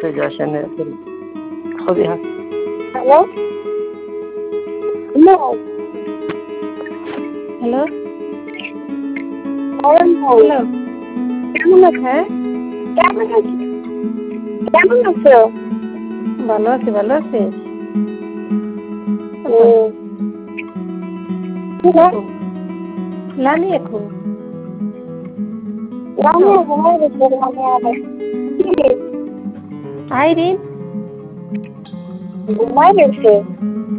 Message আসে না খুবই হ্যালো হ্যালো হ্যালো বলেন ভাই হ্যালো কেমন আছো? হ্যাঁ কেমন আছো? কেমন আছো? ভালো আছি ভালো আছি লানি এখন রান্না ঘুমাই গেছে মানে আইরিন ঘুমাই গেছে